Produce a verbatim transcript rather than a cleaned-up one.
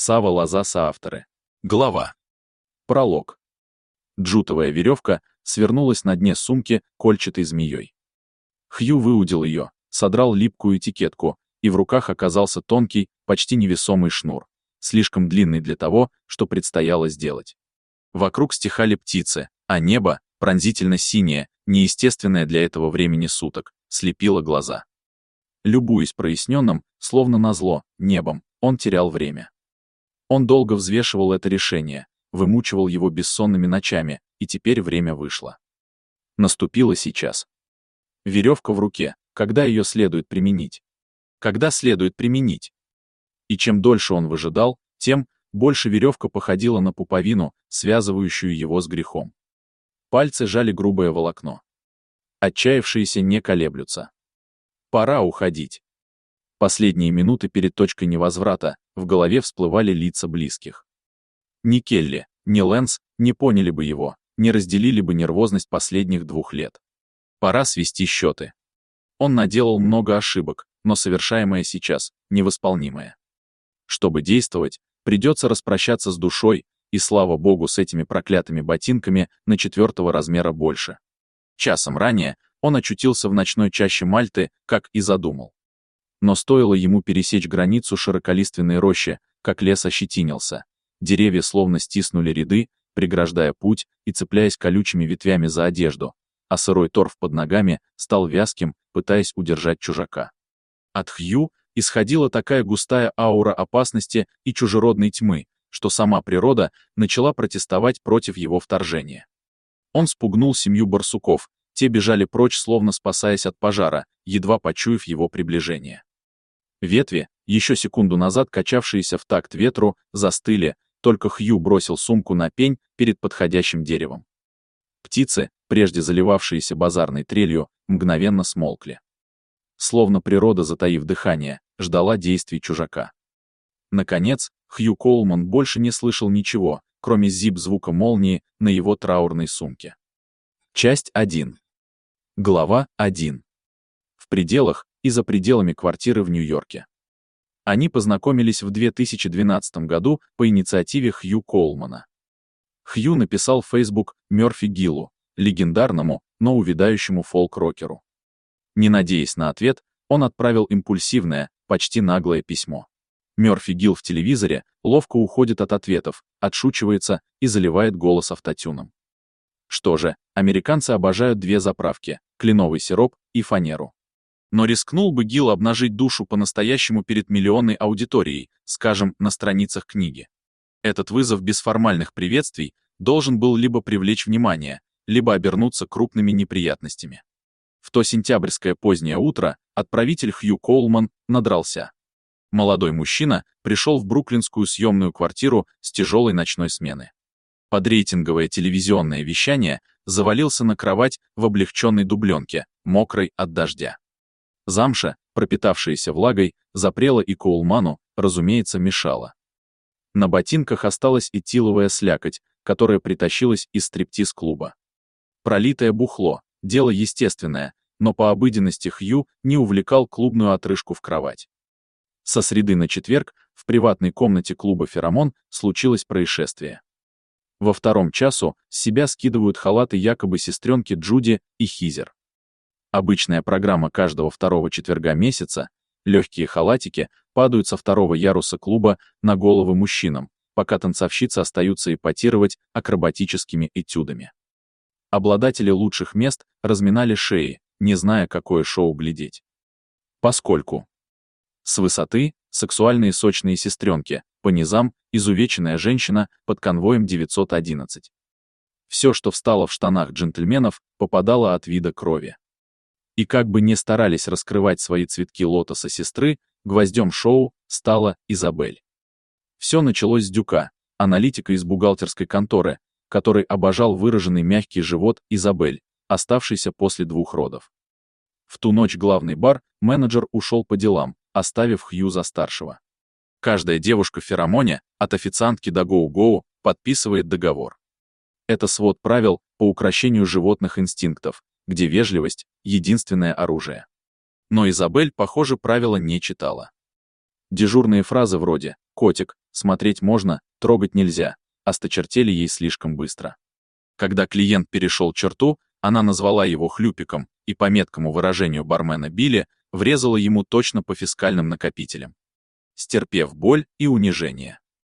Сава Лоза соавторы. Глава. Пролог. Джутовая веревка свернулась на дне сумки кольчатой змеей. Хью выудил ее, содрал липкую этикетку, и в руках оказался тонкий, почти невесомый шнур, слишком длинный для того, что предстояло сделать. Вокруг стихали птицы, а небо, пронзительно синее, неестественное для этого времени суток, слепило глаза. Любуясь проясненным, словно назло, небом, он терял время. Он долго взвешивал это решение, вымучивал его бессонными ночами, и теперь время вышло. Наступило сейчас. Веревка в руке, когда ее следует применить? Когда следует применить? И чем дольше он выжидал, тем больше веревка походила на пуповину, связывающую его с грехом. Пальцы жали грубое волокно. Отчаявшиеся не колеблются. Пора уходить. Последние минуты перед точкой невозврата в голове всплывали лица близких. Ни Келли, ни Лэнс не поняли бы его, не разделили бы нервозность последних двух лет. Пора свести счеты. Он наделал много ошибок, но совершаемое сейчас невосполнимое. Чтобы действовать, придется распрощаться с душой, и слава богу, с этими проклятыми ботинками на четвертого размера больше. Часом ранее он очутился в ночной чаще Мальты, как и задумал. Но стоило ему пересечь границу широколиственной рощи, как лес ощетинился. Деревья словно стиснули ряды, преграждая путь и цепляясь колючими ветвями за одежду, а сырой торф под ногами стал вязким, пытаясь удержать чужака. От Хью исходила такая густая аура опасности и чужеродной тьмы, что сама природа начала протестовать против его вторжения. Он спугнул семью барсуков, те бежали прочь, словно спасаясь от пожара, едва почуяв его приближение. Ветви, еще секунду назад качавшиеся в такт ветру, застыли, только Хью бросил сумку на пень перед подходящим деревом. Птицы, прежде заливавшиеся базарной трелью, мгновенно смолкли. Словно природа, затаив дыхание, ждала действий чужака. Наконец, Хью Коулман больше не слышал ничего, кроме зип-звука молнии на его траурной сумке. Часть один. Глава один. В пределах и за пределами квартиры в Нью-Йорке. Они познакомились в две тысячи двенадцатом году по инициативе Хью Коулмана. Хью написал в Facebook Мёрфи Гиллу, легендарному, но увядающему фолк-рокеру. Не надеясь на ответ, он отправил импульсивное, почти наглое письмо. Мёрфи Гилл в телевизоре ловко уходит от ответов, отшучивается и заливает голос автотюном. Что же, американцы обожают две заправки – кленовый сироп и фанеру. Но рискнул бы Гилл обнажить душу по-настоящему перед миллионной аудиторией, скажем, на страницах книги? Этот вызов без формальных приветствий должен был либо привлечь внимание, либо обернуться крупными неприятностями. В то сентябрьское позднее утро отправитель Хью Коулман надрался. Молодой мужчина пришел в бруклинскую съемную квартиру с тяжелой ночной смены. Под рейтинговое телевизионное вещание завалился на кровать в облегченной дубленке, мокрой от дождя. Замша, пропитавшаяся влагой, запрела и Коулману, разумеется, мешала. На ботинках осталась этиловая слякоть, которая притащилась из стриптиз-клуба. Пролитое бухло, дело естественное, но по обыденности Хью не увлекал клубную отрыжку в кровать. Со среды на четверг в приватной комнате клуба «Феромон» случилось происшествие. Во втором часу с себя скидывают халаты якобы сестренки Джуди и Хизер. Обычная программа каждого второго четверга месяца, легкие халатики падают со второго яруса клуба на головы мужчинам, пока танцовщицы остаются эпатировать акробатическими этюдами. Обладатели лучших мест разминали шеи, не зная, какое шоу глядеть. Поскольку с высоты сексуальные сочные сестренки, по низам изувеченная женщина под конвоем девятьсот одиннадцать. Все, что встало в штанах джентльменов, попадало от вида крови. И как бы ни старались раскрывать свои цветки лотоса сестры, гвоздем шоу стала Изабель. Все началось с Дюка, аналитика из бухгалтерской конторы, который обожал выраженный мягкий живот Изабель, оставшийся после двух родов. В ту ночь главный бар-менеджер ушел по делам, оставив Хью за старшего. Каждая девушка в Феромоне, от официантки до гоу-гоу, подписывает договор. Это свод правил по укрощению животных инстинктов, где вежливость — единственное оружие. Но Изабель, похоже, правила не читала. Дежурные фразы вроде «котик», «смотреть можно», «трогать нельзя» осточертели ей слишком быстро. Когда клиент перешел черту, она назвала его хлюпиком и, по меткому выражению бармена Билли, врезала ему точно по фискальным накопителям, стерпев боль и унижение.